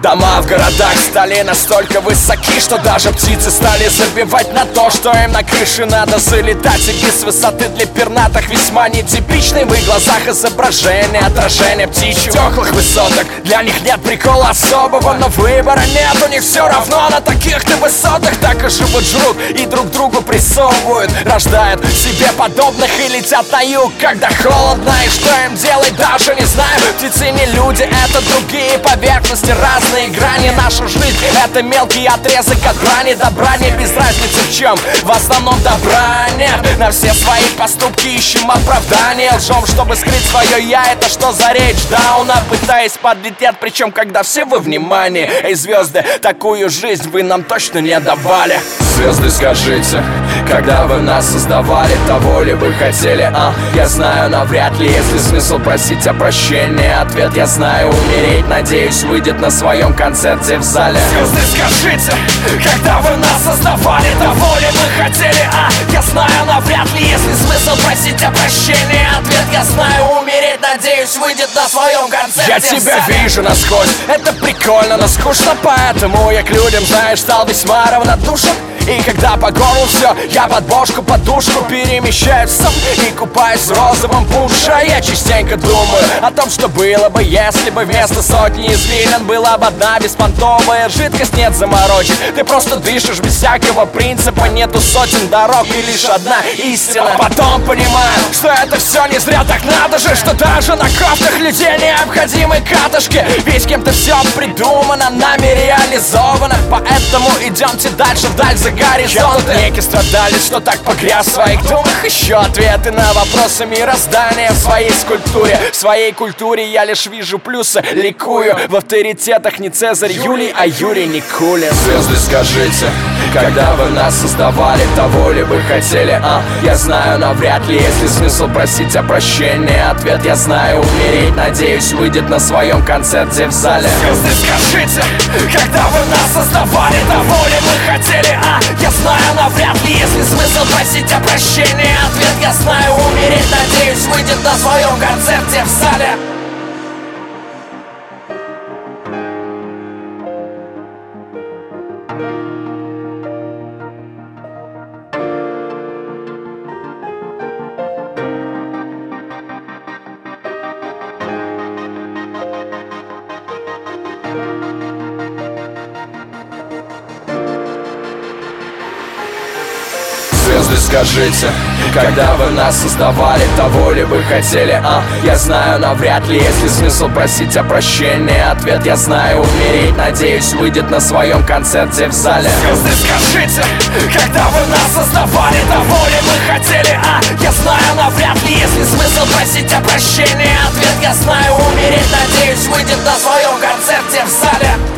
Дома в городах стали настолько высоки, что даже птицы стали забивать на то, что им на крыше надо залетать. И вид с высоты для пернатых весьма нетипичный. В их глазах изображение, отражение птичьих теплых высоток. Для них нет прикола особого, но выбора нет. У них все равно на таких-то высотах так и живут, жрут и друг другу прессовывают, рождают себе подобных и летят на юг, когда холодно. И что им делать, даже не знаю. Птицы не люди, это другие поверхности, разные грани. Наша жизнь — это мелкий отрезок от брани. Добра не без разницы в чем, в основном добра нет. На все свои поступки ищем оправдание, лжем, чтобы скрыть свое я. Это что за речь Дауна? Пытаясь подлететь, причем когда все во внимании. Эй, звезды, такую жизнь вы нам точно не давали. Звезды, скажите, когда вы нас создавали, того ли вы хотели? Я знаю, навряд ли, если смысл просить о прощении. Ответ я знаю, умереть, надеюсь, выйдет на своем концерте в зале. Звезды, скажите, когда вы нас создавали, того ли вы хотели? Я знаю, навряд ли, если смысл просить о прощении. Ответ я знаю, умереть, надеюсь, выйдет на своем концерте. Я тебя вижу насквозь, это прикольно, но скучно, поэтому я к людям, знаешь, стал весьма равнодушен. И когда по горлу все, я под бошку, подушку перемещаюсь сам и купаюсь в розовом пунше. Я частенько думаю о том, что было бы, если бы вместо сотни извилин была бы одна беспонтовая жидкость. Нет заморочек, ты просто дышишь без всякого принципа. Нету сотен дорог и лишь одна истина. Потом понимаю, что это все не зря. Так надо же, что даже на крафтах людей необходимы катышки. Ведь кем-то все придумано, нами реализовано. Поэтому идемте дальше, вдаль за горизонт. Некий страдалец, что так погряз в своих думах. Еще ответы на вопросы мироздания в своей скульптуре. В своей культуре я лишь вижу плюсы, ликую. В авторитетах не Цезарь Юлий, а Юрий Никулин. Звезды, скажите, когда вы нас создавали, того ли вы хотели? Я знаю, навряд ли, если смысл просить о прощении. Ответ я знаю, умереть, надеюсь, выйдет на своем концерте в зале. Звезды, скажите, когда вы нас создавали, того ли вы хотели? Я знаю, навряд ли, если смысл просить о прощении. Ответ я знаю, умереть, надеюсь, выйдет на своем концерте в зале. Звезды, скажите, когда вы нас создавали, того ли вы хотели? Я знаю, навряд ли, если смысл просить о прощении. Ответ я знаю, умереть, надеюсь, выйдет на своем концерте в зале. Звезды, скажите, когда вы нас создавали, того ли вы хотели? Я знаю, навряд ли, если смысл просить о прощении. Ответ я знаю, умереть, надеюсь, выйдет на своем концерте в зале.